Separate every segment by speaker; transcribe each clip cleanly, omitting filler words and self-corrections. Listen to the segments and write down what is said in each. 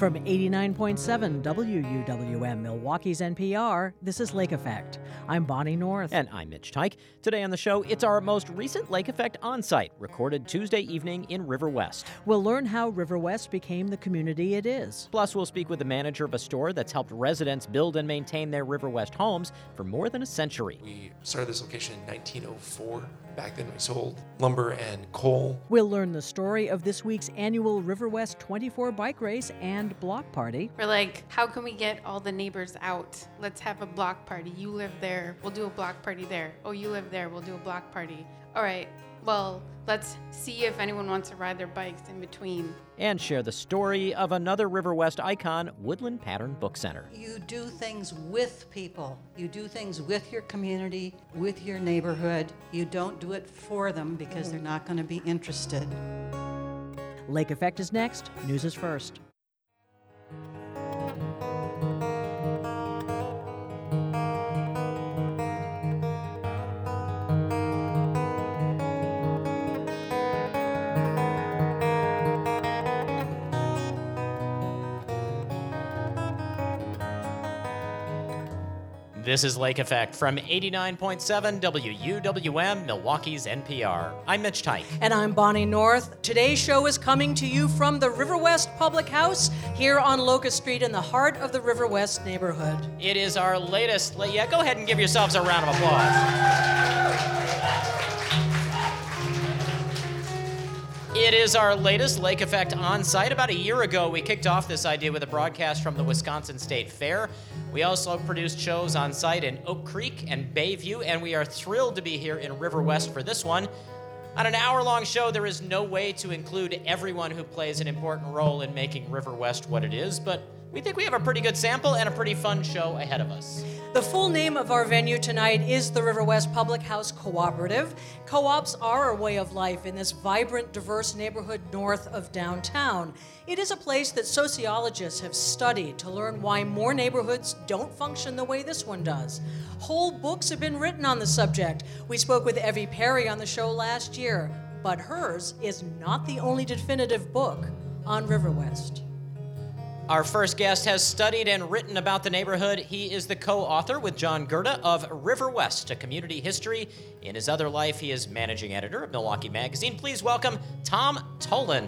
Speaker 1: From 89.7 WUWM, Milwaukee's NPR, this is Lake Effect. I'm Bonnie North.
Speaker 2: And I'm Mitch Teich. Today on the show, it's our most recent Lake Effect on-site, recorded Tuesday evening in River West.
Speaker 1: We'll learn how River West became the community it is.
Speaker 2: Plus, we'll speak with the manager of a store that's helped residents build and maintain their River West homes for more than a century.
Speaker 3: We started this location in 1904. Back then we sold lumber and coal.
Speaker 1: We'll learn the story of this week's annual River West 24 bike race and block party.
Speaker 4: We're like, how can we get all the neighbors out? Let's have a block party. You live there, we'll do a block party there. Oh, you live there, we'll do a block party. All right, well, let's see if anyone wants to ride their bikes in between.
Speaker 2: And share the story of another River West icon, Woodland Pattern Book Center.
Speaker 5: You do things with people. You do things with your community, with your neighborhood. You don't do it for them because they're not going to be interested.
Speaker 1: Lake Effect is next. News is first.
Speaker 2: This is Lake Effect from 89.7 WUWM, Milwaukee's NPR. I'm Mitch Teich.
Speaker 1: And I'm Bonnie North. Today's show is coming to you from the River West Public House here on Locust Street in the heart of the River West neighborhood.
Speaker 2: It is our latest, go ahead and give yourselves a round of applause. It is our latest Lake Effect on-site. About a year ago, we kicked off this idea with a broadcast from the Wisconsin State Fair. We also produced shows on-site in Oak Creek and Bayview, and we are thrilled to be here in River West for this one. On an hour-long show, there is no way to include everyone who plays an important role in making River West what it is, but we think we have a pretty good sample and a pretty fun show ahead of us.
Speaker 1: The full name of our venue tonight is the River West Public House Cooperative. Co-ops are a way of life in this vibrant, diverse neighborhood north of downtown. It is a place that sociologists have studied to learn why more neighborhoods don't function the way this one does. Whole books have been written on the subject. We spoke with Evie Perry on the show last year, but hers is not the only definitive book on River West.
Speaker 2: Our first guest has studied and written about the neighborhood. He is the co-author with John Gerda of River West, a community history. In his other life, he is managing editor of Milwaukee Magazine. Please welcome Tom Tolan.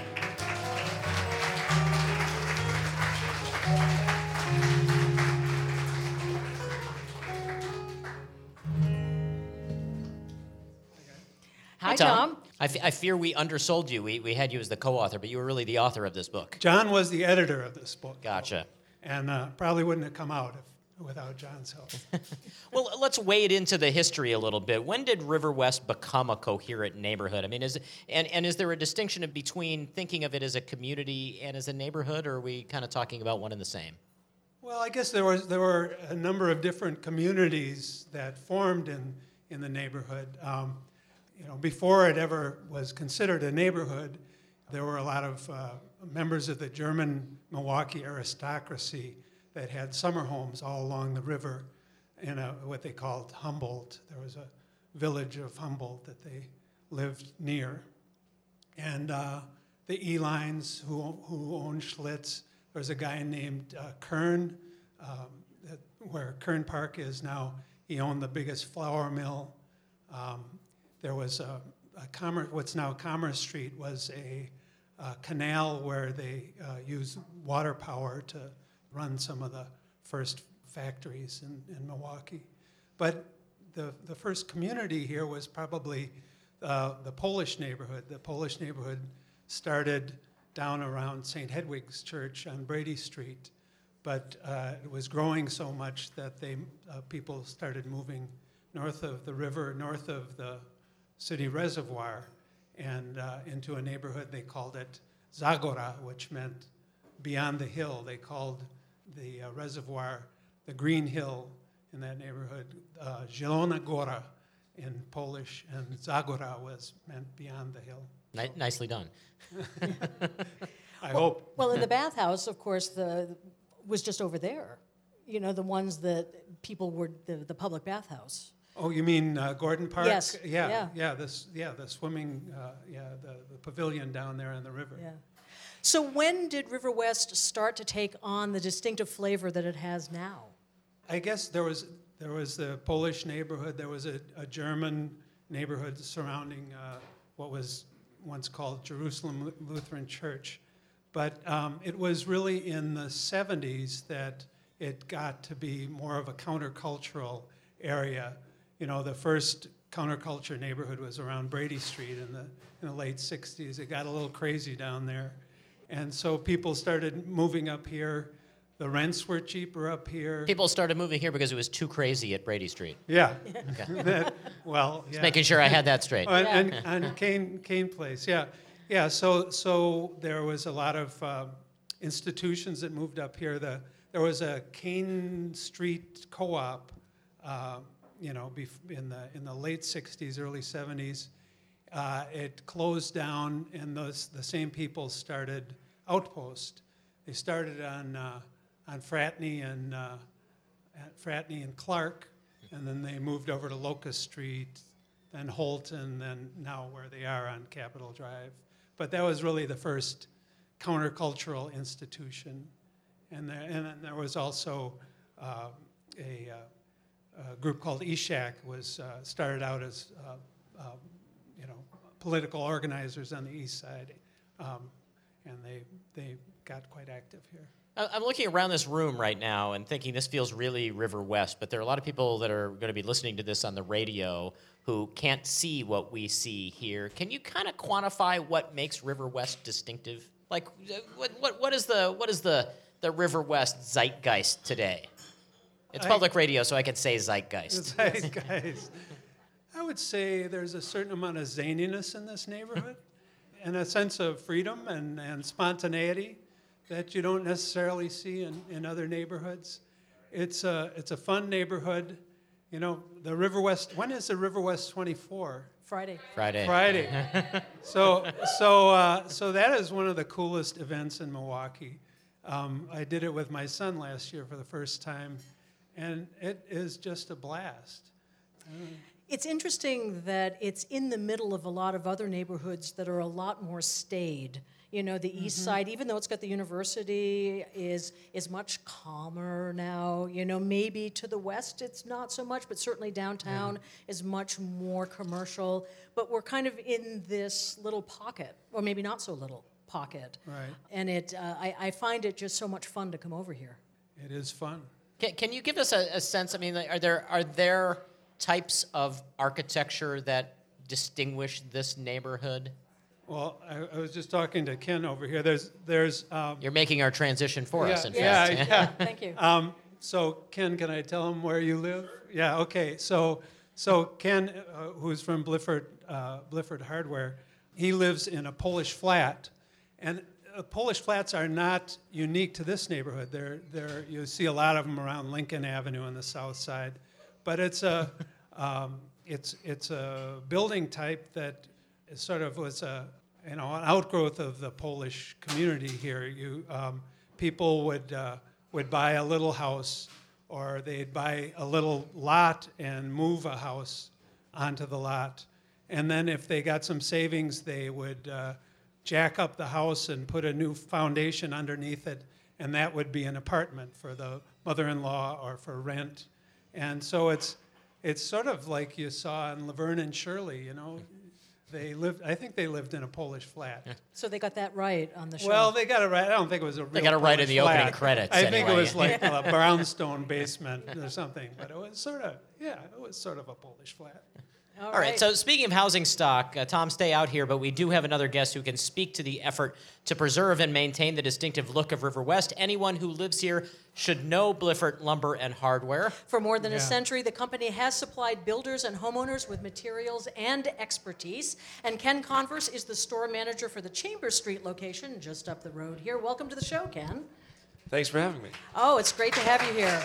Speaker 1: Hi, Tom.
Speaker 2: I fear we undersold you. We had you as the co-author, but you were really the author of this book.
Speaker 6: John was the editor of this book.
Speaker 2: Gotcha.
Speaker 6: And probably wouldn't have come out without John's help.
Speaker 2: Well, let's wade into the history a little bit. When did River West become a coherent neighborhood? I mean, is there a distinction between thinking of it as a community and as a neighborhood, or are we kind of talking about one and the same?
Speaker 6: Well, I guess there were a number of different communities that formed in the neighborhood. Before it ever was considered a neighborhood, there were a lot of members of the German Milwaukee aristocracy that had summer homes all along the river in what they called Humboldt. There was a village of Humboldt that they lived near. And the Elines, who owned Schlitz, there was a guy named Kern, where Kern Park is now. He owned the biggest flour mill. There was what's now Commerce Street was a canal where they used water power to run some of the first factories in Milwaukee. But the first community here was probably the Polish neighborhood. The Polish neighborhood started down around St. Hedwig's Church on Brady Street, but it was growing so much that people started moving north of the river, north of the city reservoir, and into a neighborhood. They called it Zagora, which meant beyond the hill. They called the reservoir the Green Hill in that neighborhood, Zielona Góra in Polish, and Zagora meant beyond the hill.
Speaker 2: Nicely done.
Speaker 6: I hope.
Speaker 1: Well, in the bathhouse, of course, was just over there. The ones that people were the public bathhouse.
Speaker 6: Oh, you mean Gordon Park?
Speaker 1: Yes.
Speaker 6: The swimming, the pavilion down there on the river.
Speaker 1: Yeah. So when did River West start to take on the distinctive flavor that it has now?
Speaker 6: I guess there was the Polish neighborhood. There was a German neighborhood surrounding what was once called Jerusalem Lutheran Church. But it was really in the 70s that it got to be more of a countercultural area. You know, the first counterculture neighborhood was around Brady Street in the late 60s. It got a little crazy down there. And so people started moving up here. The rents were cheaper up here.
Speaker 2: People started moving here because it was too crazy at Brady Street.
Speaker 6: Yeah.
Speaker 2: Okay.
Speaker 6: Well, yeah.
Speaker 2: Just making sure I had that straight.
Speaker 6: And Kane Place, yeah. Yeah, so there was a lot of institutions that moved up here. There was a Kane Street co-op, in the late 60s, early 70s. It closed down, and the same people started Outpost. They started on Fratney and Clark, and then they moved over to Locust Street, then Holton, then now where they are on Capitol Drive. But that was really the first countercultural institution. And then there was also a group called ESHAC, was started out as political organizers on the east side, and they got quite active here.
Speaker 2: I'm looking around this room right now and thinking this feels really River West, but there are a lot of people that are going to be listening to this on the radio who can't see what we see here. Can you kind of quantify what makes River West distinctive? Like, what is the River West zeitgeist today? It's public radio, so I could say zeitgeist.
Speaker 6: Zeitgeist. I would say there's a certain amount of zaniness in this neighborhood, and a sense of freedom and spontaneity that you don't necessarily see in other neighborhoods. It's a fun neighborhood. You know, the River West. When is the River West 24?
Speaker 1: Friday.
Speaker 6: So that is one of the coolest events in Milwaukee. I did it with my son last year for the first time, and it is just a blast.
Speaker 1: It's interesting that it's in the middle of a lot of other neighborhoods that are a lot more staid. You know, the east side, even though it's got the university, is much calmer now. You know, maybe to the west it's not so much, but certainly downtown is much more commercial. But we're kind of in this little pocket, or maybe not so little pocket.
Speaker 6: Right.
Speaker 1: And I find it just so much fun to come over here.
Speaker 6: It is fun.
Speaker 2: Can you give us a sense? I mean, are there types of architecture that distinguish this neighborhood?
Speaker 6: Well, I was just talking to Ken over here. There's.
Speaker 2: You're making our transition for us, in
Speaker 6: fact.
Speaker 1: Yeah. Thank you.
Speaker 6: So Ken, can I tell him where you live? Yeah. Okay. So Ken, who's from Blifford Hardware, he lives in a Polish flat, and Polish flats are not unique to this neighborhood. You see a lot of them around Lincoln Avenue on the south side, but it's a building type that sort of was an outgrowth of the Polish community here. People would buy a little house, or they'd buy a little lot and move a house onto the lot, and then if they got some savings, they would jack up the house and put a new foundation underneath it, and that would be an apartment for the mother-in-law or for rent. And so it's sort of like you saw in Laverne and Shirley, you know. I think they lived in a Polish flat.
Speaker 1: So they got that right on the show.
Speaker 6: Well, they got it right. I don't think it was a real
Speaker 2: They got it right in
Speaker 6: Polish
Speaker 2: the
Speaker 6: flat.
Speaker 2: opening credits.
Speaker 6: I think it
Speaker 2: anyway.
Speaker 6: was like a brownstone basement or something, but it was sort of a Polish flat.
Speaker 2: All right, so speaking of housing stock, Tom, stay out here, but we do have another guest who can speak to the effort to preserve and maintain the distinctive look of River West. Anyone who lives here should know Blifford Lumber and Hardware.
Speaker 1: For more than a century, the company has supplied builders and homeowners with materials and expertise. And Ken Converse is the store manager for the Chambers Street location just up the road here. Welcome to the show, Ken.
Speaker 3: Thanks for having me.
Speaker 1: Oh, it's great to have you here.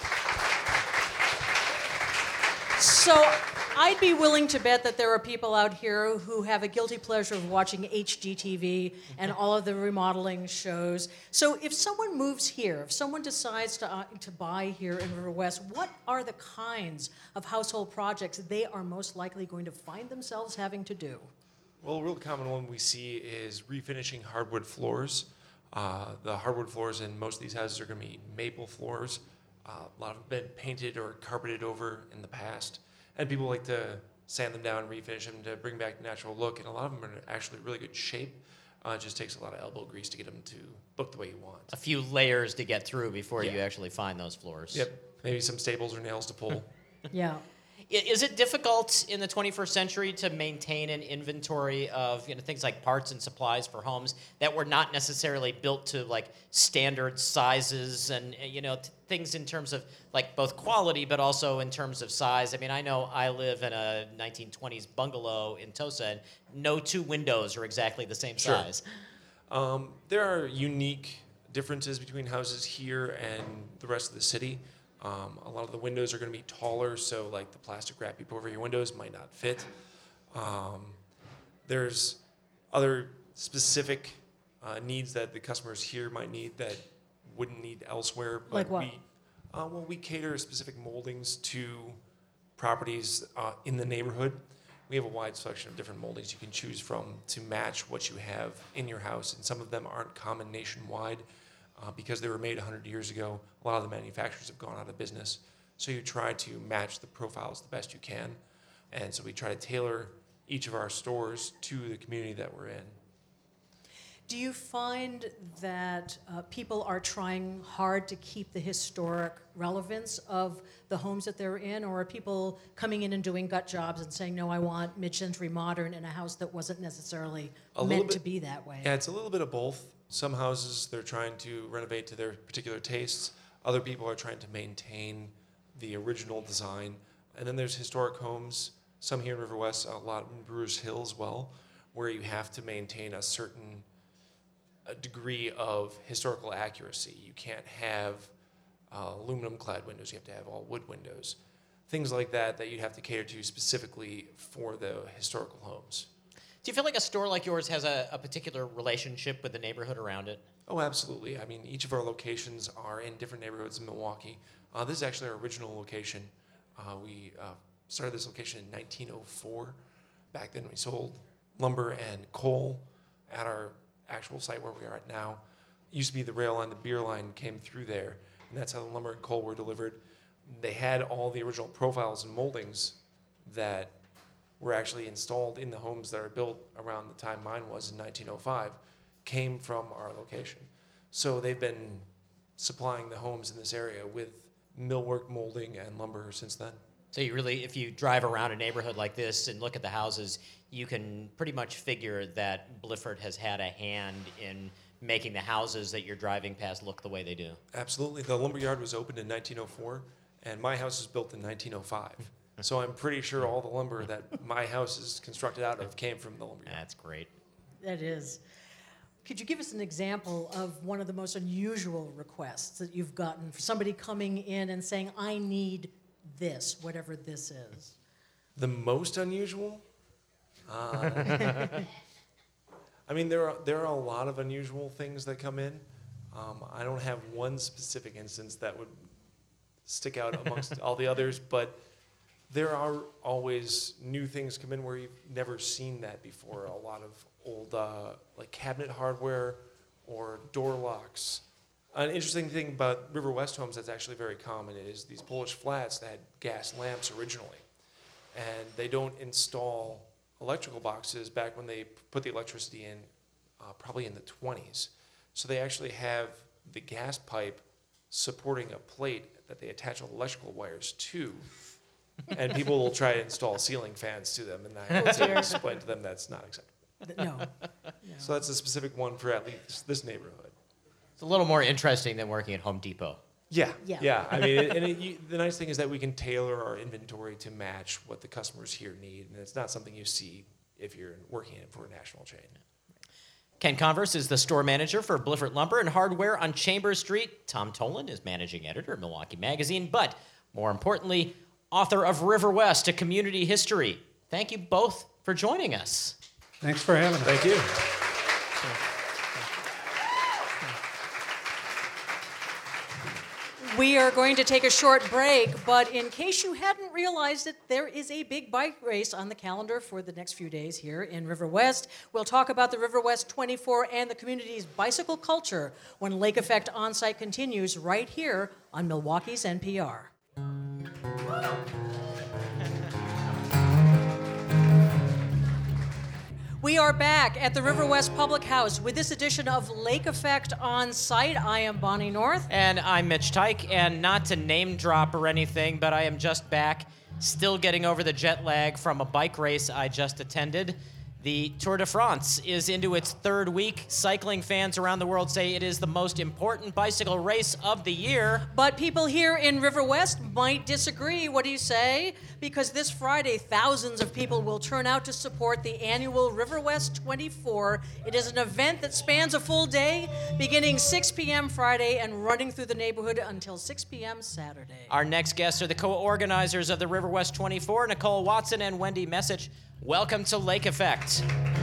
Speaker 1: So I'd be willing to bet that there are people out here who have a guilty pleasure of watching HGTV and all of the remodeling shows. So if someone moves here, if someone decides to buy here in River West, what are the kinds of household projects they are most likely going to find themselves having to do?
Speaker 3: Well, a real common one we see is refinishing hardwood floors. The hardwood floors in most of these houses are going to be maple floors. A lot have been painted or carpeted over in the past. And people like to sand them down and refinish them to bring back the natural look. And a lot of them are actually really good shape. It just takes a lot of elbow grease to get them to look the way you want.
Speaker 2: A few layers to get through before you actually find those floors.
Speaker 3: Yep. Maybe some staples or nails to pull.
Speaker 1: Yeah.
Speaker 2: Is it difficult in the 21st century to maintain an inventory of things like parts and supplies for homes that were not necessarily built to like standard sizes and things in terms of like both quality but also in terms of size? I mean, I know I live in a 1920s bungalow in Tosa, and no two windows are exactly the same size.
Speaker 3: There are unique differences between houses here and the rest of the city. A lot of the windows are going to be taller, so like the plastic wrap you put over your windows might not fit. There's other specific needs that the customers here might need that wouldn't need elsewhere. But
Speaker 1: Like what?
Speaker 3: we cater specific moldings to properties in the neighborhood. We have a wide selection of different moldings you can choose from to match what you have in your house, and some of them aren't common nationwide. Because they were made 100 years ago, a lot of the manufacturers have gone out of business. So you try to match the profiles the best you can. And so we try to tailor each of our stores to the community that we're in.
Speaker 1: Do you find that people are trying hard to keep the historic relevance of the homes that they're in, or are people coming in and doing gut jobs and saying, no, I want mid-century modern in a house that wasn't necessarily meant to be that way?
Speaker 3: Yeah, it's a little bit of both. Some houses, they're trying to renovate to their particular tastes. Other people are trying to maintain the original design. And then there's historic homes, some here in River West, a lot in Brewers Hill as well, where you have to maintain a certain degree of historical accuracy. You can't have aluminum-clad windows. You have to have all wood windows. Things like that you have to cater to specifically for the historical homes.
Speaker 2: Do you feel like a store like yours has a particular relationship with the neighborhood around it?
Speaker 3: Oh, absolutely. I mean, each of our locations are in different neighborhoods in Milwaukee. This is actually our original location. We started this location in 1904. Back then we sold lumber and coal at our actual site where we are at now. It used to be the rail line, the beer line came through there, and that's how the lumber and coal were delivered. They had all the original profiles and moldings that were actually installed in the homes that are built around the time mine was in 1905, came from our location. So they've been supplying the homes in this area with millwork molding and lumber since then.
Speaker 2: So you really, if you drive around a neighborhood like this and look at the houses, you can pretty much figure that Blifford has had a hand in making the houses that you're driving past look the way they do.
Speaker 3: Absolutely. The lumberyard was opened in 1904, and my house was built in 1905. So I'm pretty sure all the lumber that my house is constructed out of came from the lumberyard.
Speaker 2: That's great.
Speaker 1: That is. Could you give us an example of one of the most unusual requests that you've gotten for somebody coming in and saying, I need this, whatever this is?
Speaker 3: The most unusual? I mean, there are a lot of unusual things that come in. I don't have one specific instance that would stick out amongst all the others, but there are always new things come in where you've never seen that before. A lot of old like cabinet hardware or door locks. An interesting thing about River West homes that's actually very common is these Polish flats that had gas lamps originally. And they don't install electrical boxes back when they put the electricity in, probably in the 20s. So they actually have the gas pipe supporting a plate that they attach all the electrical wires to. And people will try to install ceiling fans to them, and I have to explain to them that's not acceptable.
Speaker 1: No.
Speaker 3: So that's a specific one for at least this neighborhood.
Speaker 2: It's a little more interesting than working at Home Depot.
Speaker 3: Yeah.
Speaker 1: Yeah.
Speaker 3: I mean, the nice thing is that we can tailor our inventory to match what the customers here need, and it's not something you see if you're working for a national chain.
Speaker 2: Ken Converse is the store manager for Blifford Lumber and Hardware on Chambers Street. Tom Tolan is managing editor of Milwaukee Magazine, but more importantly, author of River West, A Community History. Thank you both for joining us.
Speaker 6: Thanks for having us.
Speaker 3: Thank you.
Speaker 1: We are going to take a short break, but in case you hadn't realized it, there is a big bike race on the calendar for the next few days here in River West. We'll talk about the River West 24 and the community's bicycle culture when Lake Effect On-Site continues right here on Milwaukee's NPR. We are back at the River West Public House with this edition of Lake Effect On Site. I am Bonnie North.
Speaker 2: And I'm Mitch Tyke, and not to name drop or anything, but I am just back, still getting over the jet lag from a bike race I just attended. The Tour de France is into its third week. Cycling fans around the world say it is the most important bicycle race of the year.
Speaker 1: But people here in River West might disagree. What do you say? Because this Friday, thousands of people will turn out to support the annual River West 24. It is an event that spans a full day, beginning 6 p.m. Friday and running through the neighborhood until 6 p.m. Saturday.
Speaker 2: Our next guests are the co-organizers of the River West 24, Nicole Watson and Wendy Messich. Welcome to Lake Effect.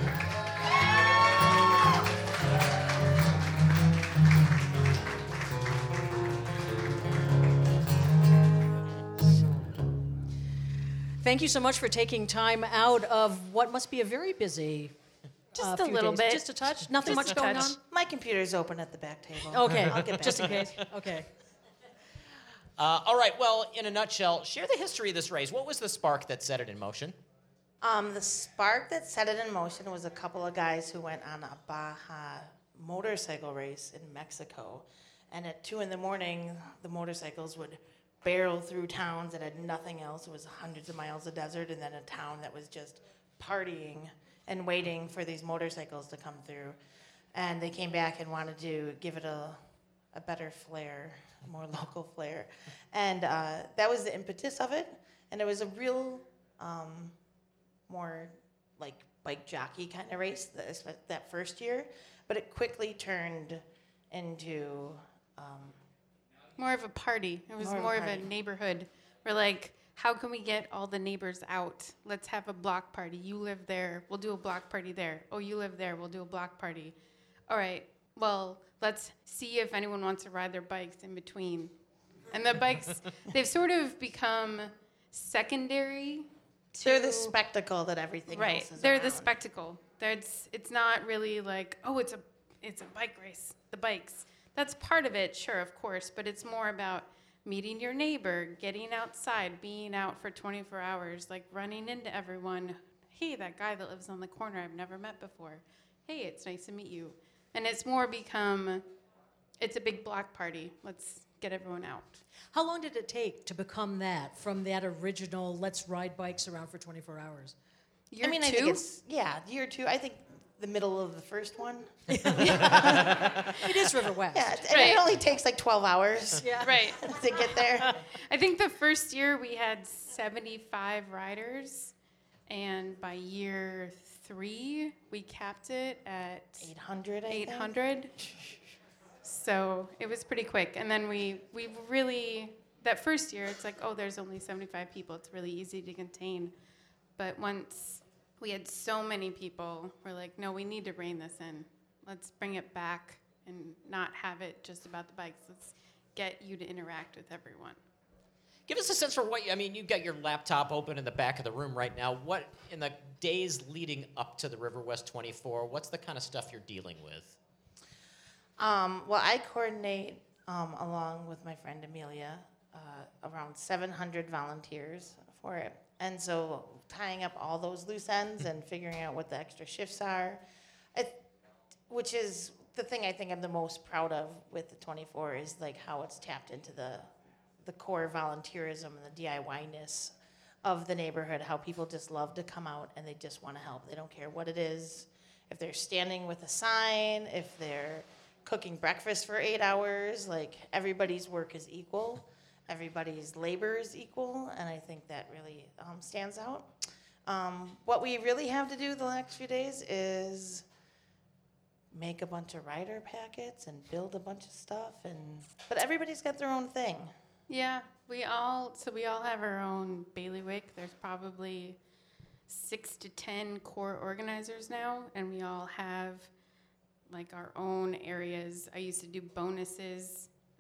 Speaker 1: Thank you so much for taking time out of what must be a very busy
Speaker 7: Just a
Speaker 1: few
Speaker 7: little
Speaker 1: days.
Speaker 7: bit.
Speaker 1: Just a touch? Nothing
Speaker 7: Just
Speaker 1: much
Speaker 7: a
Speaker 1: going
Speaker 7: touch.
Speaker 1: on?
Speaker 7: My computer's open at the back table.
Speaker 1: Okay,
Speaker 7: I'll get back
Speaker 1: just in
Speaker 7: to it.
Speaker 1: case. Okay.
Speaker 2: All right, well, in a nutshell, share the history of this race. What was the spark that set it in motion?
Speaker 7: The spark that set it in motion was a couple of guys who went on a Baja motorcycle race in Mexico. And at 2 a.m, the motorcycles would barrel through towns that had nothing else. It was hundreds of miles of desert, and then a town that was just partying and waiting for these motorcycles to come through. And they came back and wanted to give it a better flair, a more local flair. And that was the impetus of it. And it was a real more like bike jockey kind of race that first year. But it quickly turned into
Speaker 4: More of a party. It was more of a neighborhood. We're like, how can we get all the neighbors out? Let's have a block party. You live there. We'll do a block party there. Oh, you live there. We'll do a block party. All right. Well, let's see if anyone wants to ride their bikes in between. And the bikes, they've sort of become secondary to...
Speaker 7: They're the spectacle that everything
Speaker 4: Right.
Speaker 7: else is
Speaker 4: They're
Speaker 7: around.
Speaker 4: the spectacle. It's not really like, oh, it's a bike race, the bikes. That's part of it, sure, of course, but it's more about meeting your neighbor, getting outside, being out for 24 hours, like running into everyone. Hey, that guy that lives on the corner I've never met before. Hey, it's nice to meet you. And it's more become, it's a big block party. Let's get everyone out.
Speaker 1: How long did it take to become that, from that original let's ride bikes around for 24 hours?
Speaker 4: Year
Speaker 7: I mean,
Speaker 4: two?
Speaker 7: I think it's, year 2. I think the middle of the first one.
Speaker 1: It is River West.
Speaker 7: Yeah,
Speaker 4: Right.
Speaker 7: it only takes like 12 hours
Speaker 1: Yeah.
Speaker 4: Right.
Speaker 7: to get there.
Speaker 4: I think the first year we had 75 riders, and by year 3 we capped it at
Speaker 7: 800, I think.
Speaker 4: 800. So it was pretty quick, and then we really, that first year it's like, oh, there's only 75 people. It's really easy to contain, but once we had so many people, we're like, no, we need to rein this in. Let's bring it back and not have it just about the bikes. Let's get you to interact with everyone.
Speaker 2: Give us a sense for you've got your laptop open in the back of the room right now. What, in the days leading up to the River West 24, what's the kind of stuff you're dealing with?
Speaker 7: Well, I coordinate, along with my friend Amelia, around 700 volunteers for it. And so tying up all those loose ends and figuring out what the extra shifts are, which is the thing I think I'm the most proud of with the 24 is like how it's tapped into the core volunteerism and the DIY-ness of the neighborhood, how people just love to come out and they just want to help. They don't care what it is. If they're standing with a sign, if they're cooking breakfast for 8 hours, like everybody's work is equal. Everybody's labor is equal, and I think that really stands out. What we really have to do the next few days is make a bunch of rider packets and build a bunch of stuff, but everybody's got their own thing.
Speaker 4: Yeah, we all have our own bailiwick. There's probably 6 to 10 core organizers now, and we all have like our own areas. I used to do bonuses.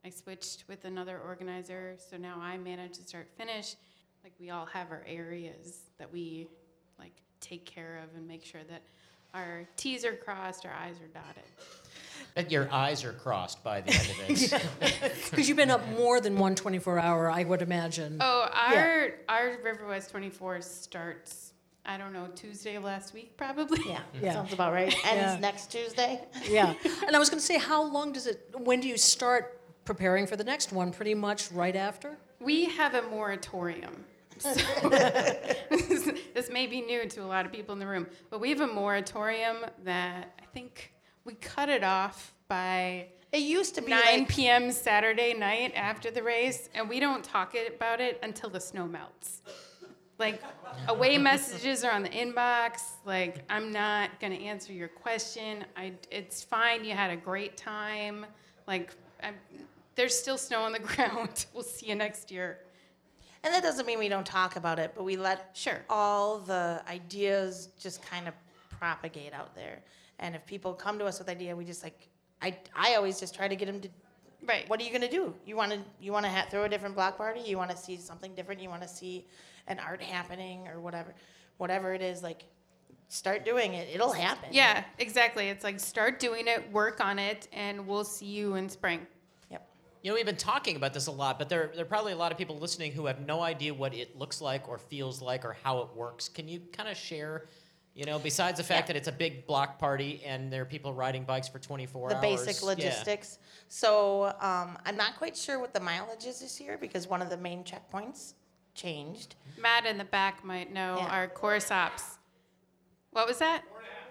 Speaker 4: I switched with another organizer, so now I manage the start finish. Like, we all have our areas that we like take care of and make sure that our T's are crossed, our I's are dotted.
Speaker 2: That your eyes are crossed by the end of it.
Speaker 1: Because you've been up more than one 24-hour, I would imagine.
Speaker 4: Oh, our River West 24 starts, I don't know, Tuesday of last week, probably.
Speaker 1: Yeah.
Speaker 7: Sounds about right. Ends next Tuesday.
Speaker 1: Yeah. And I was going to say, when do you start preparing for the next one? Pretty much right after?
Speaker 4: We have a moratorium. So this may be new to a lot of people in the room, but we have a moratorium that I think we cut it off by
Speaker 7: It used to be
Speaker 4: 9 p.m. Saturday night after the race, and we don't talk about it until the snow melts. Like, away messages are on the inbox. Like, I'm not going to answer your question. It's fine. You had a great time. Like, there's still snow on the ground. We'll see you next year.
Speaker 7: And that doesn't mean we don't talk about it, but we let all the ideas just kind of propagate out there. And if people come to us with idea, we just like, I always just try to get them to,
Speaker 4: right.
Speaker 7: What are you going to do? You want to throw a different block party? You want to see something different? You want to see an art happening or whatever it is, like, start doing it. It'll happen.
Speaker 4: Yeah, exactly. It's like, start doing it, work on it, and we'll see you in spring.
Speaker 7: Yep.
Speaker 2: You know, we've been talking about this a lot, but there are probably a lot of people listening who have no idea what it looks like or feels like or how it works. Can you kind of share, you know, besides the fact that it's a big block party and there are people riding bikes for 24 hours?
Speaker 7: The basic logistics. Yeah. So I'm not quite sure what the mileage is this year because one of the main checkpoints changed.
Speaker 4: Matt in the back might know our course ops. What was that?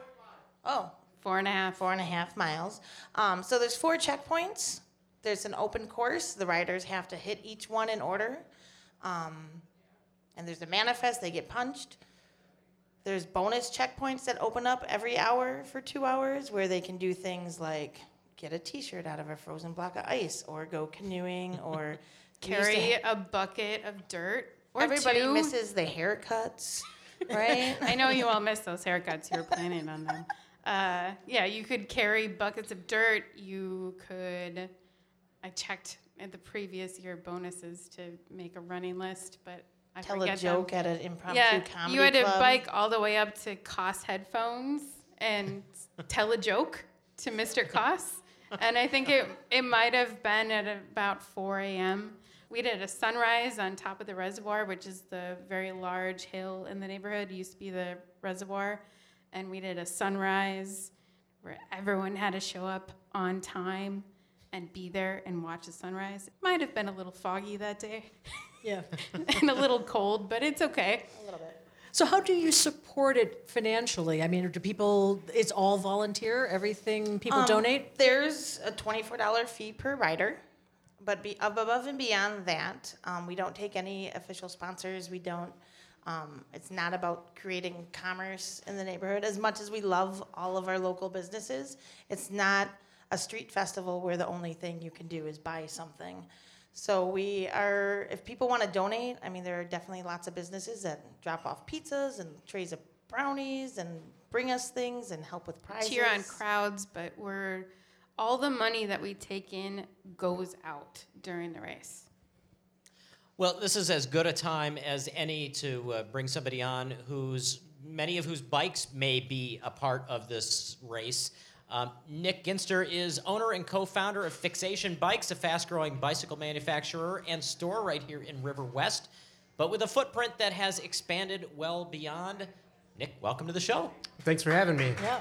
Speaker 4: 4.5.
Speaker 7: 4.5 miles. So there's 4 checkpoints. There's an open course. The riders have to hit each one in order. And there's a manifest. They get punched. There's bonus checkpoints that open up every hour for 2 hours where they can do things like get a T-shirt out of a frozen block of ice or go canoeing or
Speaker 4: carry a bucket of dirt. Or
Speaker 7: everybody misses the haircuts, right?
Speaker 4: I know you all miss those haircuts. You were planning on them. Yeah, you could carry buckets of dirt. You could... I checked at the previous year bonuses to make a running list, but I
Speaker 7: tell
Speaker 4: forget
Speaker 7: a joke
Speaker 4: them.
Speaker 7: at an impromptu comedy club.
Speaker 4: You had to bike all the way up to Koss headphones and tell a joke to Mr. Koss. And I think it might have been at about 4 a.m. We did a sunrise on top of the reservoir, which is the very large hill in the neighborhood. It used to be the reservoir. And we did a sunrise where everyone had to show up on time and be there and watch the sunrise. It might have been a little foggy that day.
Speaker 1: Yeah.
Speaker 4: And a little cold, but it's okay.
Speaker 7: A little bit.
Speaker 1: So how do you support it financially? I mean, it's all volunteer, everything people donate?
Speaker 7: There's a $24 fee per rider, but above and beyond that, we don't take any official sponsors. We don't, it's not about creating commerce in the neighborhood. As much as we love all of our local businesses, it's not a street festival where the only thing you can do is buy something. So if people want to donate, I mean, there are definitely lots of businesses that drop off pizzas and trays of brownies and bring us things and help with prizes.
Speaker 4: Cheer on crowds, but all the money that we take in goes out during the race.
Speaker 2: Well, this is as good a time as any to bring somebody on many of whose bikes may be a part of this race. Nick Ginster is owner and co-founder of Fixation Bikes, a fast-growing bicycle manufacturer and store right here in River West, but with a footprint that has expanded well beyond. Nick, welcome to the show.
Speaker 8: Thanks for having me.
Speaker 1: Yeah.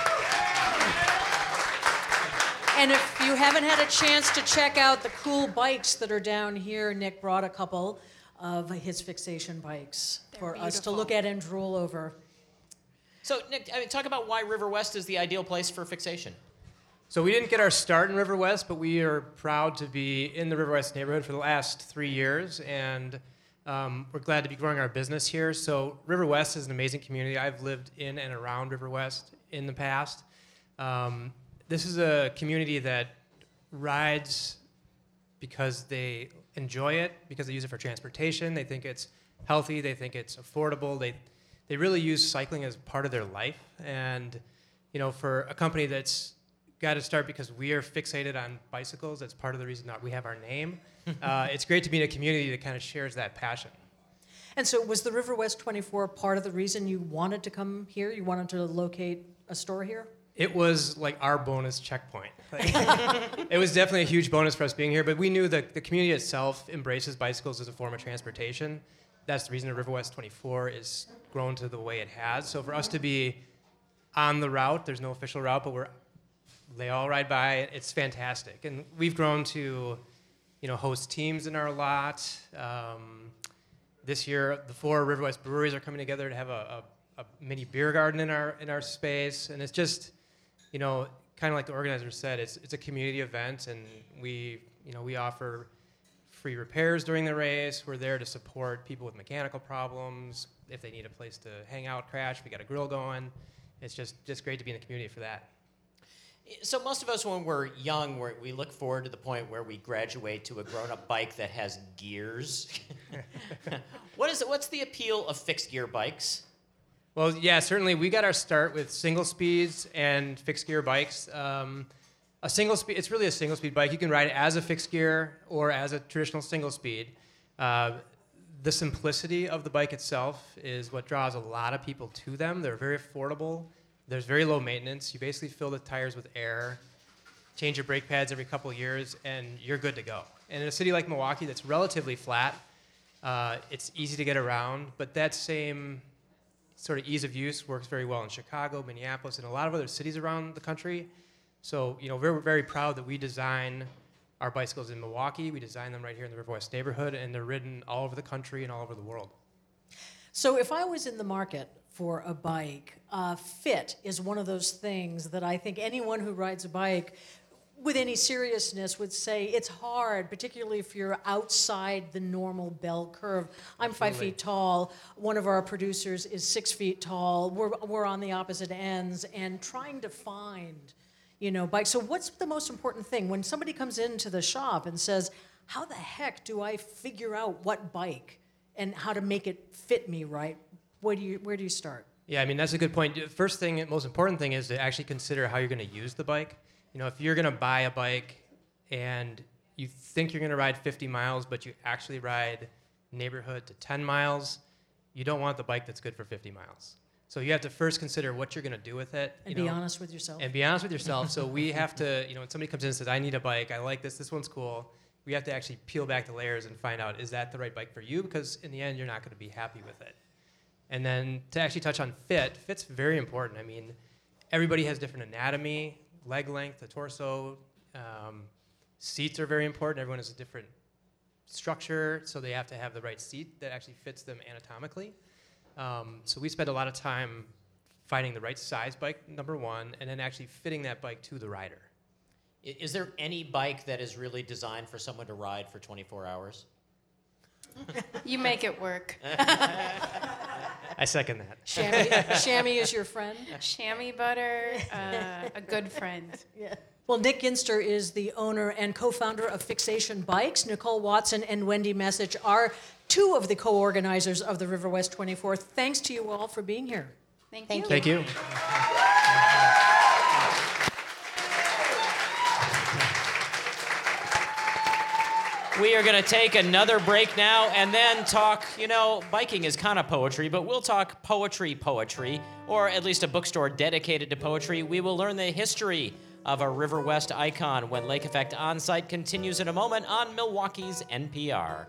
Speaker 1: And if you haven't had a chance to check out the cool bikes that are down here, Nick brought a couple of his Fixation bikes for us to look at and drool over.
Speaker 2: So, Nick, talk about why River West is the ideal place for Fixation.
Speaker 8: So we didn't get our start in River West, but we are proud to be in the River West neighborhood for the last 3 years, and we're glad to be growing our business here. So River West is an amazing community. I've lived in and around River West in the past. This is a community that rides because they enjoy it, because they use it for transportation. They think it's healthy. They think it's affordable. They really use cycling as part of their life. And, you know, for a company that's got to start because we are fixated on bicycles. That's part of the reason that we have our name. It's great to be in a community that kind of shares that passion.
Speaker 1: And so was the River West 24 part of the reason you wanted to come here? You wanted to locate a store here?
Speaker 8: It was like our bonus checkpoint. It was definitely a huge bonus for us being here, but we knew that the community itself embraces bicycles as a form of transportation. That's the reason the River West 24 is grown to the way it has. So for us to be on the route, there's no official route, but they all ride by it. It's fantastic. And we've grown to, host teams in our lot. This year, the 4 River West breweries are coming together to have a mini beer garden in our space. And it's just, kind of like the organizer said, it's a community event, and we offer free repairs during the race. We're there to support people with mechanical problems. If they need a place to hang out, crash, we got a grill going. It's just great to be in the community for that.
Speaker 2: So most of us, when we're young, we look forward to the point where we graduate to a grown-up bike that has gears. What's the appeal of fixed gear bikes?
Speaker 8: Well, yeah, certainly we got our start with single speeds and fixed gear bikes. It's really a single speed bike. You can ride it as a fixed gear or as a traditional single speed. The simplicity of the bike itself is what draws a lot of people to them. They're very affordable. There's very low maintenance. You basically fill the tires with air, change your brake pads every couple of years, and you're good to go. And in a city like Milwaukee that's relatively flat, it's easy to get around, but that same sort of ease of use works very well in Chicago, Minneapolis, and a lot of other cities around the country. So, we're very proud that we design our bicycles in Milwaukee. We design them right here in the River West neighborhood, and they're ridden all over the country and all over the world.
Speaker 1: So if I was in the market for a bike, fit is one of those things that I think anyone who rides a bike with any seriousness would say it's hard, particularly if you're outside the normal bell curve. I'm 5 feet tall. One of our producers is 6 feet tall. We're on the opposite ends, and trying to find, bikes. So what's the most important thing when somebody comes into the shop and says, how the heck do I figure out what bike and how to make it fit me right? Where do you start?
Speaker 8: Yeah, that's a good point. First thing, most important thing is to actually consider how you're going to use the bike. If you're going to buy a bike and you think you're going to ride 50 miles, but you actually ride neighborhood to 10 miles, you don't want the bike that's good for 50 miles. So you have to first consider what you're going to do with it.
Speaker 1: And be honest with yourself.
Speaker 8: And be honest with yourself. So we have to, when somebody comes in and says, I need a bike, I like this one's cool, we have to actually peel back the layers and find out, is that the right bike for you? Because in the end, you're not going to be happy with it. And then to actually touch on fit's very important. Everybody has different anatomy, leg length, the torso. Seats are very important. Everyone has a different structure, so they have to have the right seat that actually fits them anatomically. So we spend a lot of time finding the right size bike, number one, and then actually fitting that bike to the rider.
Speaker 2: Is there any bike that is really designed for someone to ride for 24 hours?
Speaker 4: You make it work.
Speaker 8: I second that.
Speaker 1: Chamois is your friend?
Speaker 4: Chamois butter, a good friend.
Speaker 1: Yeah. Well, Nick Ginster is the owner and co-founder of Fixation Bikes. Nicole Watson and Wendy Message are two of the co-organizers of the River West 24. Thanks to you all for being here.
Speaker 4: Thank you.
Speaker 8: Thank you.
Speaker 2: We are going to take another break now and then talk, biking is kind of poetry, but we'll talk poetry, or at least a bookstore dedicated to poetry. We will learn the history of a River West icon when Lake Effect On-Site continues in a moment on Milwaukee's NPR.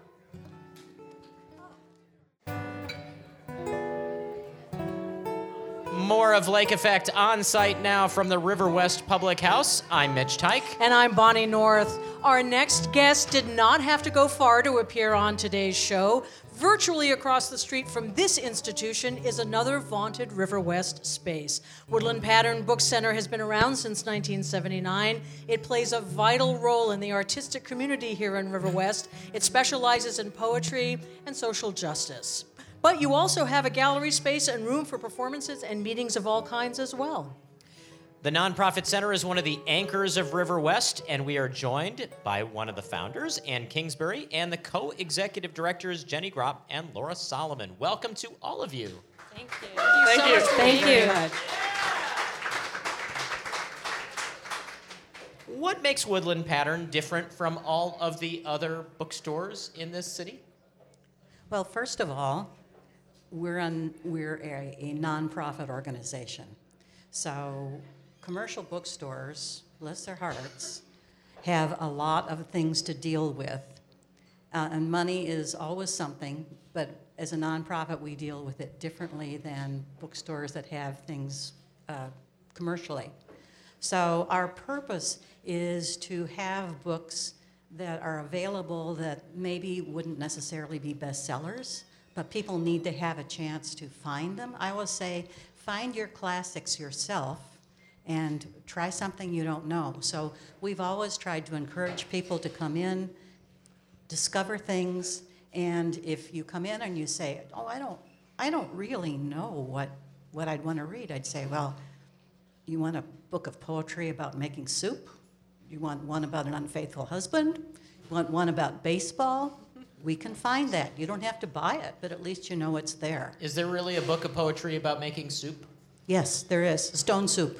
Speaker 2: More of Lake Effect On-Site now from the River West Public House. I'm Mitch Teich.
Speaker 1: And I'm Bonnie North. Our next guest did not have to go far to appear on today's show. Virtually across the street from this institution is another vaunted River West space. Woodland Pattern Book Center has been around since 1979. It plays a vital role in the artistic community here in River West. It specializes in poetry and social justice. But you also have a gallery space and room for performances and meetings of all kinds as well.
Speaker 2: The Nonprofit Center is one of the anchors of River West, and we are joined by one of the founders, Ann Kingsbury, and the co-executive directors, Jenny Gropp and Laura Solomon. Welcome to all of you.
Speaker 4: Thank you.
Speaker 1: Thank you.
Speaker 4: Thank you.
Speaker 2: What makes Woodland Pattern different from all of the other bookstores in this city?
Speaker 5: Well, first of all, we're a nonprofit organization. So commercial bookstores, bless their hearts, have a lot of things to deal with. And money is always something, but as a nonprofit, we deal with it differently than bookstores that have things commercially. So our purpose is to have books that are available that maybe wouldn't necessarily be bestsellers, but people need to have a chance to find them. I always say, find your classics yourself and try something you don't know. So we've always tried to encourage people to come in, discover things, and if you come in and you say, oh, I don't really know what I'd want to read, I'd say, well, you want a book of poetry about making soup? You want one about an unfaithful husband? You want one about baseball? We can find that. You don't have to buy it, but at least you know it's there.
Speaker 2: Is there really a book of poetry about making soup?
Speaker 5: Yes, there is. Stone soup.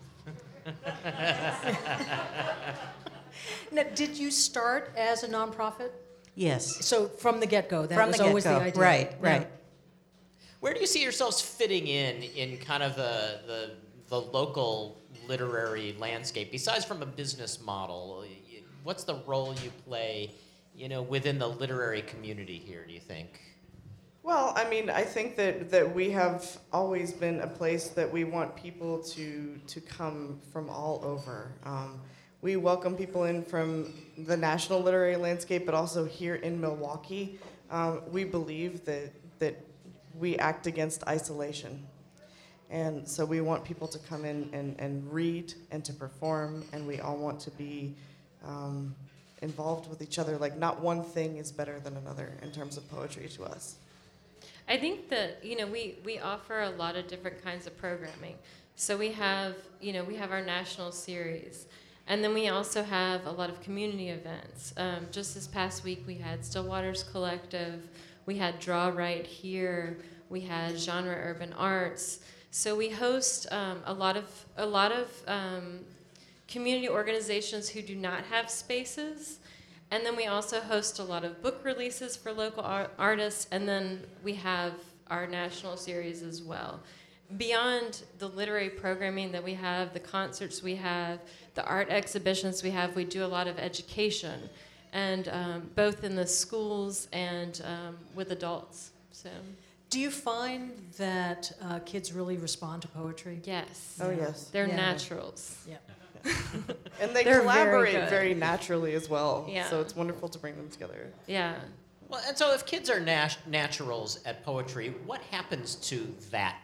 Speaker 1: Now, did you start as a nonprofit?
Speaker 5: Yes.
Speaker 1: So from the get-go, that
Speaker 5: From
Speaker 1: was
Speaker 5: the
Speaker 1: always the
Speaker 5: get-go.
Speaker 1: idea.
Speaker 5: Right,
Speaker 1: Yeah.
Speaker 5: right.
Speaker 2: Where do you see yourselves fitting in kind of the local literary landscape, besides from a business model? What's the role you play, within the literary community here, do you think?
Speaker 9: Well, I mean, I think that we have always been a place that we want people to come from all over. We welcome people in from the national literary landscape, but also here in Milwaukee. We believe that we act against isolation. And so we want people to come in and read and to perform, and we all want to be involved with each other. Like, not one thing is better than another in terms of poetry to us.
Speaker 10: I think that, we offer a lot of different kinds of programming. So we have our national series. And then we also have a lot of community events. Just this past week, we had Stillwaters Collective. We had Draw Right Here. We had Genre Urban Arts. So we host a lot of community organizations who do not have spaces. And then we also host a lot of book releases for local artists. And then we have our national series as well. Beyond the literary programming that we have, the concerts we have, the art exhibitions we have, we do a lot of education, and both in the schools and with adults. So,
Speaker 1: do you find that kids really respond to poetry?
Speaker 10: Yes.
Speaker 9: Oh, yes.
Speaker 10: They're naturals.
Speaker 1: Yeah.
Speaker 9: And they
Speaker 10: They're
Speaker 9: collaborate
Speaker 10: very
Speaker 9: very naturally as well.
Speaker 10: Yeah.
Speaker 9: So it's wonderful to bring them together.
Speaker 10: Yeah.
Speaker 2: Well, and so if kids are naturals at poetry, what happens to that?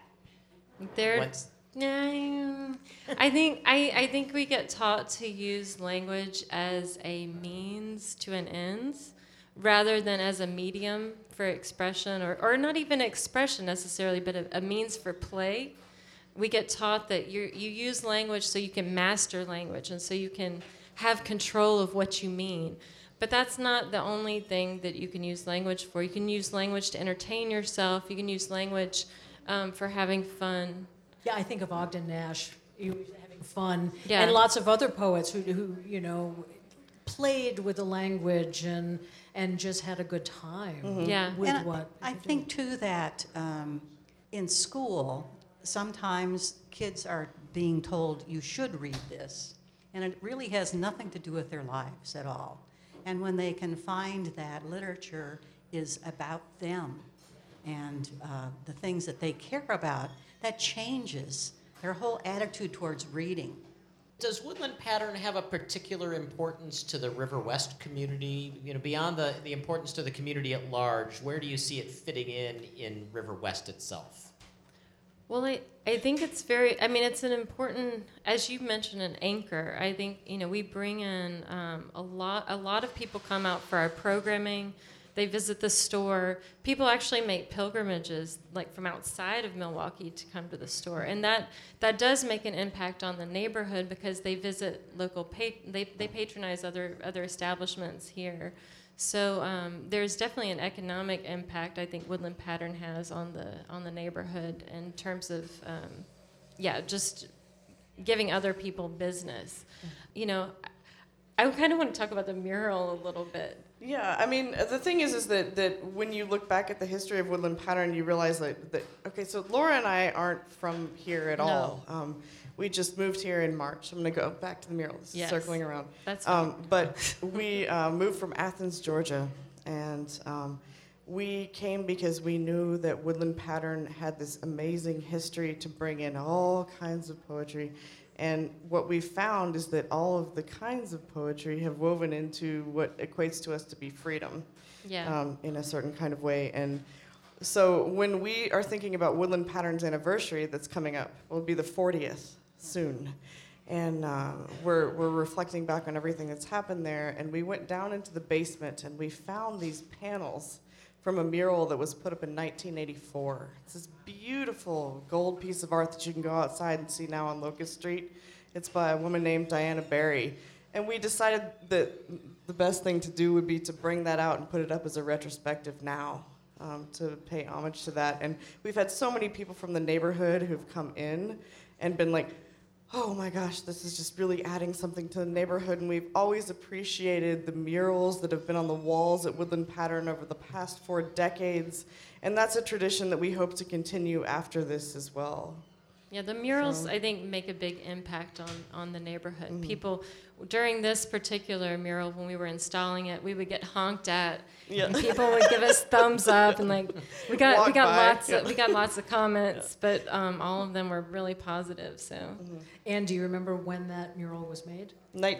Speaker 10: I think we get taught to use language as a means to an end rather than as a medium for expression, or not even expression necessarily, but a means for play. We get taught that you use language so you can master language and so you can have control of what you mean. But that's not the only thing that you can use language for. You can use language to entertain yourself. You can use language for having fun.
Speaker 1: Yeah, I think of Ogden Nash, having fun,
Speaker 10: Yeah.
Speaker 1: and lots of other poets who played with the language and just had a good time.
Speaker 10: Yeah.
Speaker 1: With
Speaker 5: And
Speaker 1: what
Speaker 5: I think too that in school, sometimes kids are being told you should read this, and it really has nothing to do with their lives at all. And when they can find that literature is about them and the things that they care about, that changes their whole attitude towards reading.
Speaker 2: Does Woodland Pattern have a particular importance to the River West community? Beyond the importance to the community at large, where do you see it fitting in River West itself?
Speaker 10: Well, I think it's it's an important, as you mentioned, an anchor. I think, we bring in a lot of people come out for our programming. They visit the store. People actually make pilgrimages, like from outside of Milwaukee, to come to the store, and that does make an impact on the neighborhood because they visit local. They patronize other establishments here, so there's definitely an economic impact I think Woodland Pattern has on the neighborhood in terms of just giving other people business. I kind of want to talk about the mural a little bit.
Speaker 9: Yeah, I mean, the thing is that when you look back at the history of Woodland Pattern, you realize that okay, so Laura and I aren't from here at all. We just moved here in March. I'm going to go back to the mural. This is circling around.
Speaker 10: That's fine.
Speaker 9: But we moved from Athens, Georgia, and we came because we knew that Woodland Pattern had this amazing history to bring in all kinds of poetry. And what we found is that all of the kinds of poetry have woven into what equates to us to be freedom in a certain kind of way. And so when we are thinking about Woodland Pattern's anniversary that's coming up, it will be the 40th soon. And we're reflecting back on everything that's happened there. And we went down into the basement and we found these panels from a mural that was put up in 1984. It's this beautiful gold piece of art that you can go outside and see now on Locust Street. It's by a woman named Diana Barry. And we decided that the best thing to do would be to bring that out and put it up as a retrospective now, to pay homage to that. And we've had so many people from the neighborhood who've come in and been like, oh my gosh, this is just really adding something to the neighborhood. And we've always appreciated the murals that have been on the walls at Woodland Pattern over the past 4 decades. And that's a tradition that we hope to continue after this as well.
Speaker 10: Yeah, the murals, I think, make a big impact on the neighborhood. Mm-hmm. People, during this particular mural, when we were installing it, we would get honked at, and people would give us thumbs up, and like we got lots of comments, but all of them were really positive. So,
Speaker 1: And do you remember when that mural was made?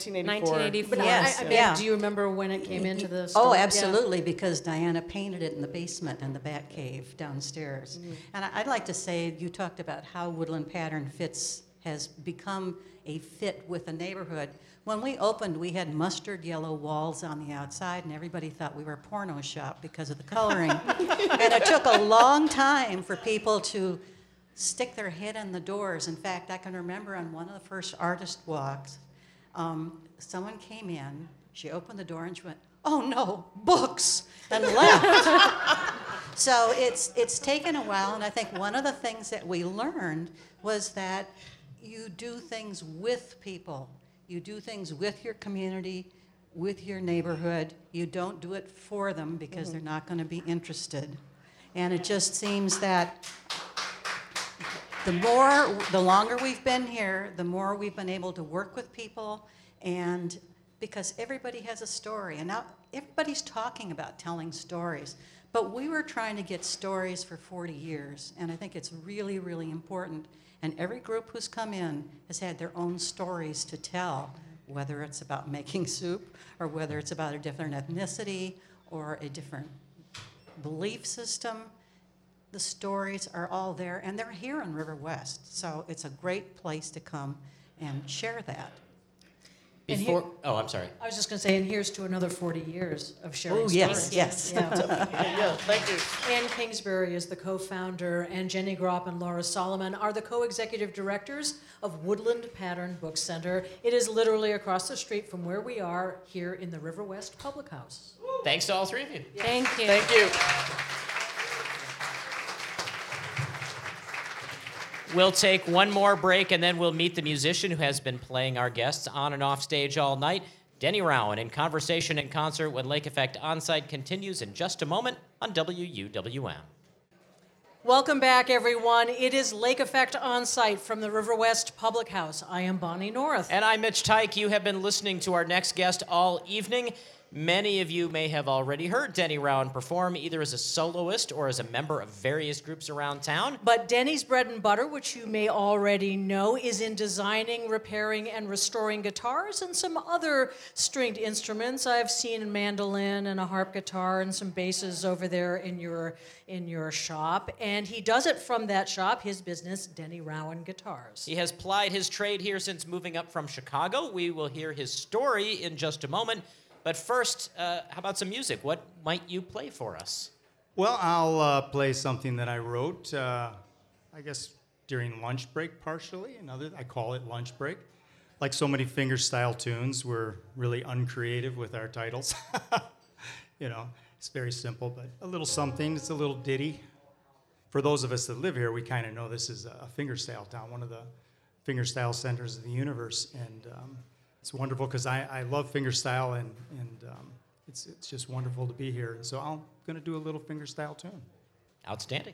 Speaker 9: 1984.
Speaker 1: But
Speaker 5: Yes,
Speaker 1: do you remember when it came into the store?
Speaker 5: Oh, absolutely, because Diana painted it in the basement in the Bat Cave downstairs. And I'd like to say, you talked about how Woodland Pattern has become a fit with the neighborhood. When we opened, we had mustard yellow walls on the outside, and everybody thought we were a porno shop because of the coloring. And it took a long time for people to stick their head in the doors. In fact, I can remember on one of the first artist walks, someone came in, she opened the door and she went, oh no, books, and left. So it's taken a while, and I think one of the things that we learned was that you do things with people. You do things with your community, with your neighborhood. You don't do it for them because they're not going to be interested. And it just seems that the longer we've been here, the more we've been able to work with people, and because everybody has a story, and now everybody's talking about telling stories, but we were trying to get stories for 40 years, and I think it's really, really important, and every group who's come in has had their own stories to tell, whether it's about making soup, or whether it's about a different ethnicity, or a different belief system. The stories are all there, and they're here in River West, so it's a great place to come and share that.
Speaker 2: I'm sorry.
Speaker 1: I was just going to say, and here's to another 40 years of sharing stories.
Speaker 5: Yes.
Speaker 1: Yeah.
Speaker 9: Yeah, thank you.
Speaker 1: Ann Kingsbury is the co-founder, and Jenny Gropp and Laura Solomon are the co-executive directors of Woodland Pattern Book Center. It is literally across the street from where we are here in the River West Public House.
Speaker 2: Thanks to all 3 of you.
Speaker 10: Thank you.
Speaker 9: Thank you.
Speaker 2: We'll take one more break, and then we'll meet the musician who has been playing our guests on and off stage all night, Denny Rowan, in conversation and concert when Lake Effect Onsite continues in just a moment on WUWM.
Speaker 1: Welcome back, everyone. It is Lake Effect Onsite from the River West Public House. I am Bonnie North.
Speaker 2: And I'm Mitch Tyke. You have been listening to our next guest all evening. Many of you may have already heard Denny Rowan perform either as a soloist or as a member of various groups around town.
Speaker 1: But Denny's bread and butter, which you may already know, is in designing, repairing, and restoring guitars and some other stringed instruments. I've seen a mandolin and a harp guitar and some basses over there in your shop. And he does it from that shop, his business, Denny Rowan Guitars.
Speaker 2: He has plied his trade here since moving up from Chicago. We will hear his story in just a moment. But first, how about some music? What might you play for us?
Speaker 11: Well, I'll play something that I wrote, I guess, during lunch break partially. I call it lunch break. Like so many fingerstyle tunes, we're really uncreative with our titles. It's very simple, but a little something. It's a little ditty. For those of us that live here, we kind of know this is a fingerstyle town, one of the fingerstyle centers of the universe. And it's wonderful because I love fingerstyle, and it's just wonderful to be here. So I'm going to do a little fingerstyle tune.
Speaker 2: Outstanding.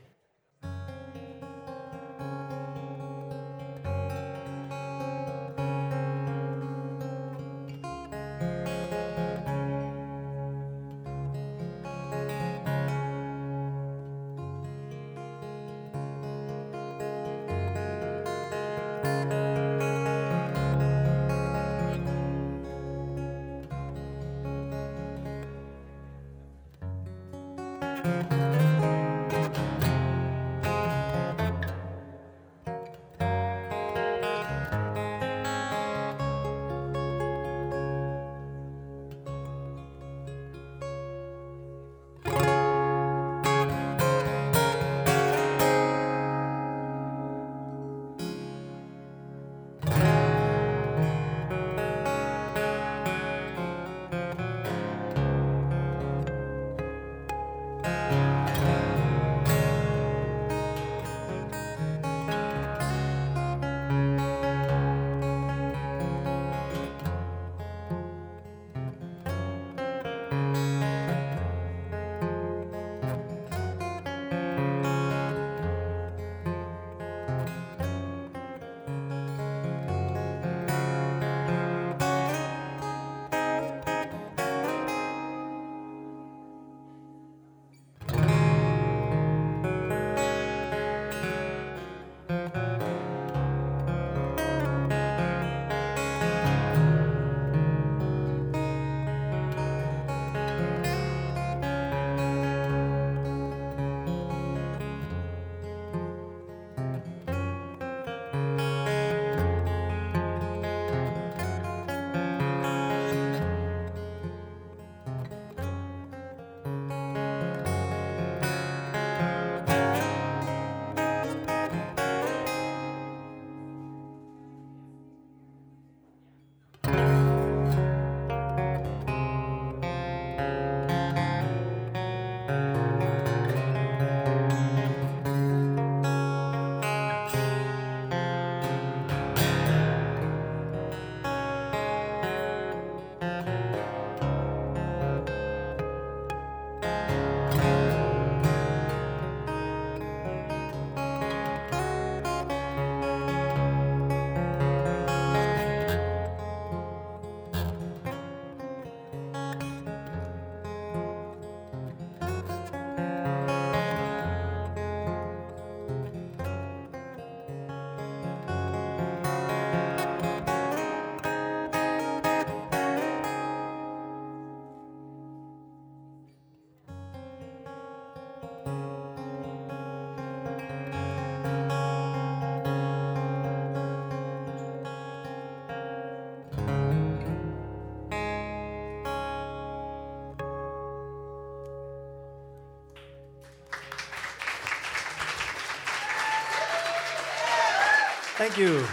Speaker 11: Thank you.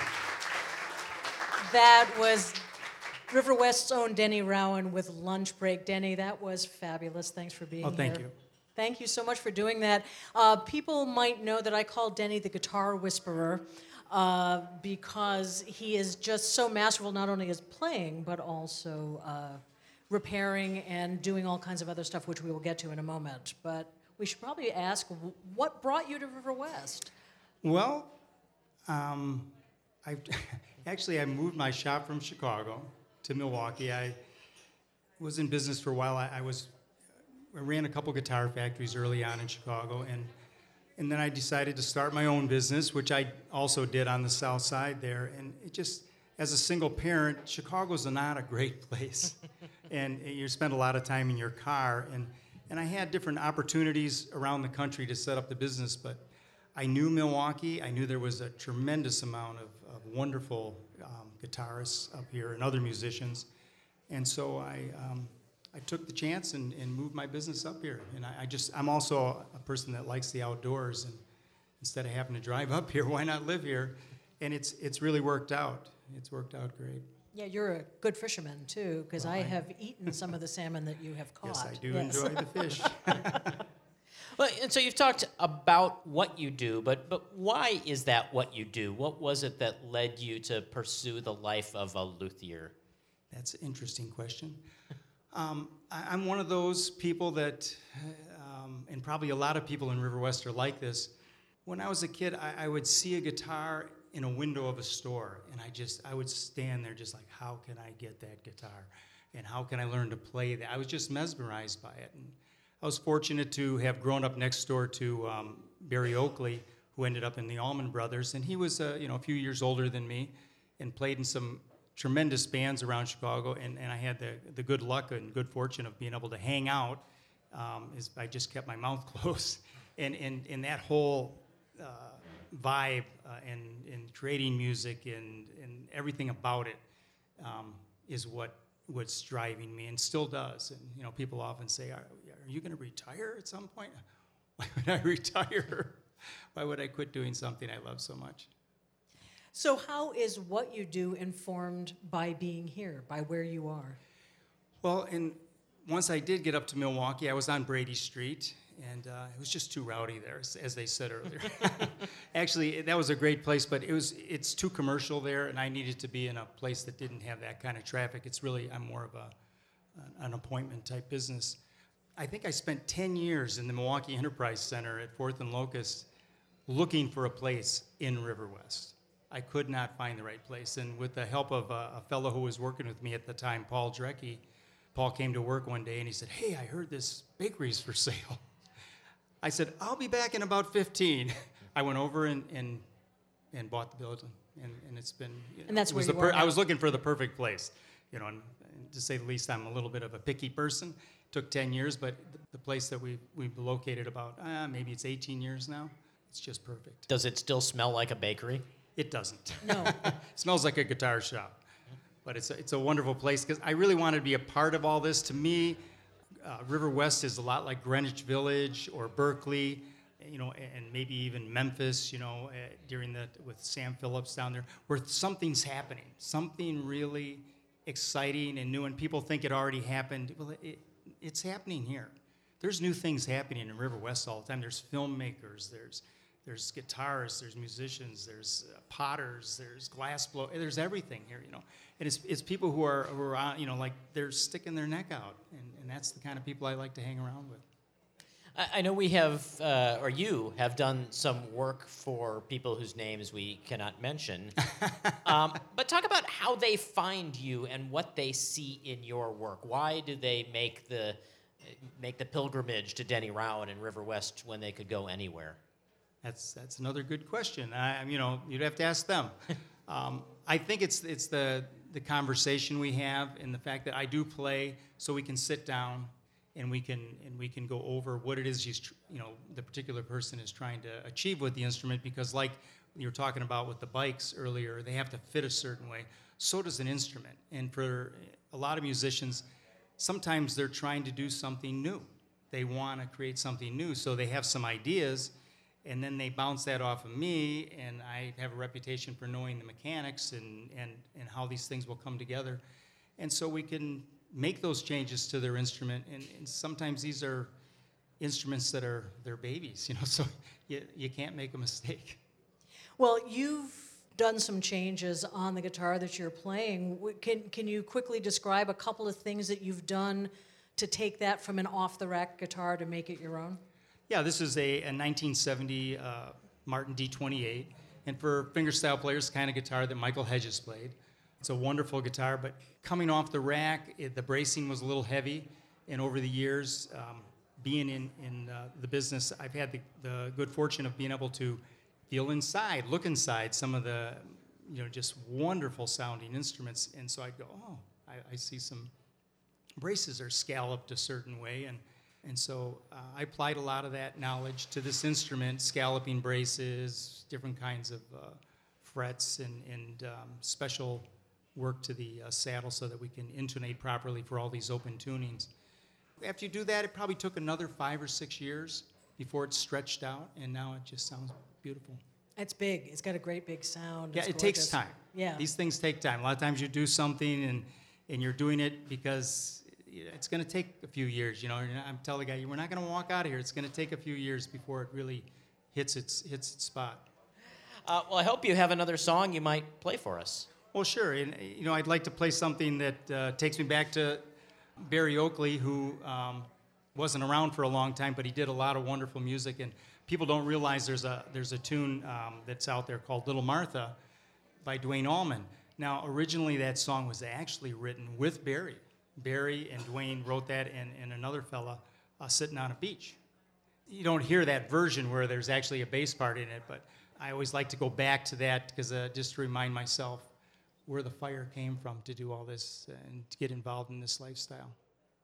Speaker 1: That was River West's own Denny Rowan with Lunch Break. Denny, that was fabulous. Thanks for being here.
Speaker 11: Oh, thank you.
Speaker 1: Thank you so much for doing that. People might know that I call Denny the guitar whisperer because he is just so masterful, not only as playing, but also repairing and doing all kinds of other stuff, which we will get to in a moment. But we should probably ask, what brought you to River West?
Speaker 11: Well, I moved my shop from Chicago to Milwaukee. I was in business for a while. I ran a couple guitar factories early on in Chicago, and then I decided to start my own business, which I also did on the south side there. And it just, as a single parent, Chicago's not a great place. And you spend a lot of time in your car. And I had different opportunities around the country to set up the business, but I knew Milwaukee. I knew there was a tremendous amount of wonderful guitarists up here and other musicians. And so I took the chance and moved my business up here. And I'm also a person that likes the outdoors. And instead of having to drive up here, why not live here? And it's really worked out. It's worked out great.
Speaker 1: Yeah, you're a good fisherman, too, because I have eaten some of the salmon that you have caught.
Speaker 11: Yes, I do enjoy the fish.
Speaker 2: Well, and so you've talked about what you do, but why is that what you do? What was it that led you to pursue the life of a luthier?
Speaker 11: That's an interesting question. I'm one of those people that, and probably a lot of people in River West are like this. When I was a kid, I would see a guitar in a window of a store, and I would stand there just like, how can I get that guitar? And how can I learn to play that? I was just mesmerized by it. And I was fortunate to have grown up next door to Barry Oakley, who ended up in the Allman Brothers, and he was a few years older than me, and played in some tremendous bands around Chicago, and I had the good luck and good fortune of being able to hang out. I just kept my mouth closed, and that whole vibe and creating music and everything about it is what's driving me, and still does. And people often say, "Are you going to retire at some point?" Why would I retire? Why would I quit doing something I love so much?
Speaker 1: So how is what you do informed by being here, by where you are?
Speaker 11: Well, once I did get up to Milwaukee, I was on Brady Street, and it was just too rowdy there, as they said earlier. Actually, that was a great place, but it's too commercial there, and I needed to be in a place that didn't have that kind of traffic. I'm more of an appointment type business. I think I spent 10 years in the Milwaukee Enterprise Center at 4th and Locust looking for a place in River West. I could not find the right place, and with the help of a fellow who was working with me at the time, Paul Drecke, Paul came to work one day and he said, "Hey, I heard this bakery's for sale." I said, "I'll be back in about 15. I went over and bought the building, and it's been.
Speaker 1: And that's where you are now.
Speaker 11: I was looking for the perfect place, and to say the least, I'm a little bit of a picky person. Took 10 years, but the place that we've located about maybe it's 18 years now. It's just perfect.
Speaker 2: Does it still smell like a bakery?
Speaker 11: It doesn't.
Speaker 1: No.
Speaker 11: It smells like a guitar shop. But it's a wonderful place because I really wanted to be a part of all this. To me, River West is a lot like Greenwich Village or Berkeley, and maybe even Memphis, with Sam Phillips down there, where something's happening, something really exciting and new, and people think it already happened. Well, it's happening here. There's new things happening in River West all the time. There's filmmakers, there's guitarists, there's musicians, there's potters, there's glassblow, there's everything here, And it's people who are like they're sticking their neck out, and that's the kind of people I like to hang around with.
Speaker 2: I know we have, or you have done some work for people whose names we cannot mention. But talk about how they find you and what they see in your work. Why do they make the pilgrimage to Denny Rowan and River West when they could go anywhere?
Speaker 11: That's another good question. You'd have to ask them. I think it's the conversation we have and the fact that I do play, so we can sit down and we can go over what it is the particular person is trying to achieve with the instrument, because like you were talking about with the bikes earlier, they have to fit a certain way. So does an instrument. And for a lot of musicians, sometimes they're trying to do something new. They want to create something new, so they have some ideas, and then they bounce that off of me, and I have a reputation for knowing the mechanics and how these things will come together. And so we can make those changes to their instrument, and sometimes these are instruments that are their babies, so you can't make a mistake.
Speaker 1: Well, you've done some changes on the guitar that you're playing. Can you quickly describe a couple of things that you've done to take that from an off-the-rack guitar to make it your own?
Speaker 11: Yeah, this is a 1970 Martin D28, and for fingerstyle players, the kind of guitar that Michael Hedges played. It's a wonderful guitar, but coming off the rack, the bracing was a little heavy, and over the years, being in the business, I've had the good fortune of being able to feel inside, look inside some of the, just wonderful sounding instruments, and so I'd go, I see some braces are scalloped a certain way, and so I applied a lot of that knowledge to this instrument, scalloping braces, different kinds of frets, and special work to the saddle so that we can intonate properly for all these open tunings. After you do that, it probably took another 5 or 6 years before it stretched out, and now it just sounds beautiful.
Speaker 1: It's big. It's got a great big sound.
Speaker 11: Yeah,
Speaker 1: It's
Speaker 11: it takes
Speaker 1: gorgeous.
Speaker 11: time.
Speaker 1: Yeah.
Speaker 11: These things take time. A lot of times you do something and you're doing it because it's going to take a few years. I'm telling the guy, we're not going to walk out of here. It's going to take a few years before it really hits its spot.
Speaker 2: Well, I hope you have another song you might play for us.
Speaker 11: Well, sure. And, I'd like to play something that takes me back to Barry Oakley, who wasn't around for a long time, but he did a lot of wonderful music. And people don't realize there's a tune that's out there called Little Martha by Duane Allman. Now, originally that song was actually written with Barry. Barry and Duane wrote that, and another fella sitting on a beach. You don't hear that version where there's actually a bass part in it, but I always like to go back to that because just to remind myself where the fire came from to do all this and to get involved in this lifestyle.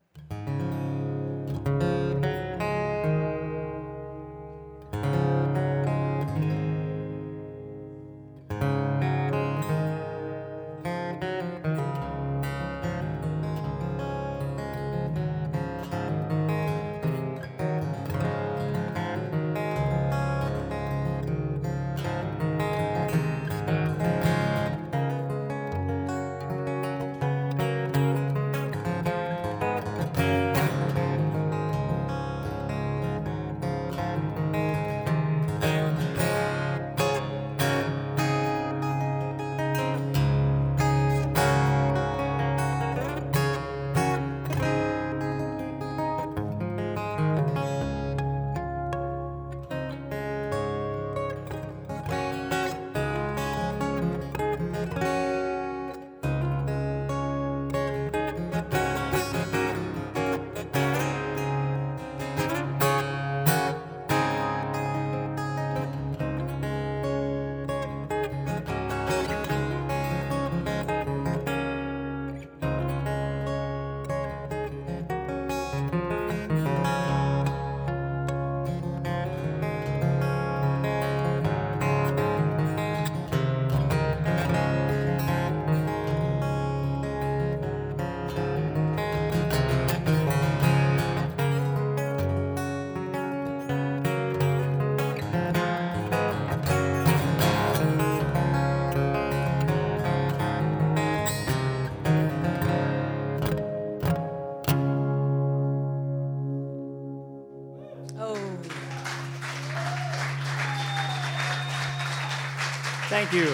Speaker 11: Thank you.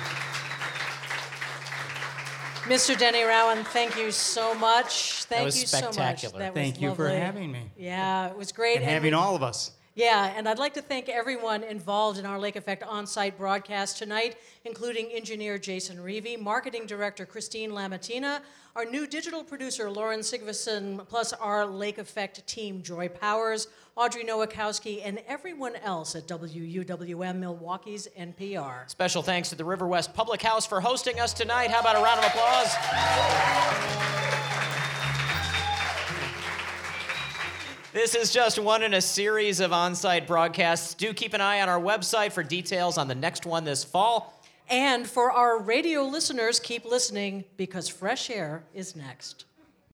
Speaker 1: Mr. Denny Rowan, thank you so much. Thank
Speaker 2: was
Speaker 1: you so much.
Speaker 2: spectacular.
Speaker 1: That was
Speaker 11: Thank you for
Speaker 1: lovely.
Speaker 11: having me.
Speaker 1: Yeah, it was great.
Speaker 11: And having all of us.
Speaker 1: Yeah, and I'd like to thank everyone involved in our Lake Effect on-site broadcast tonight, including engineer Jason Reevey, marketing director Christine Lamatina, our new digital producer Lauren Sigvason, plus our Lake Effect team Joy Powers, Audrey Nowakowski, and everyone else at WUWM Milwaukee's NPR.
Speaker 2: Special thanks to the River West Public House for hosting us tonight. How about a round of applause? This is just one in a series of on-site broadcasts. Do keep an eye on our website for details on the next one this fall.
Speaker 1: And for our radio listeners, keep listening because Fresh Air is next.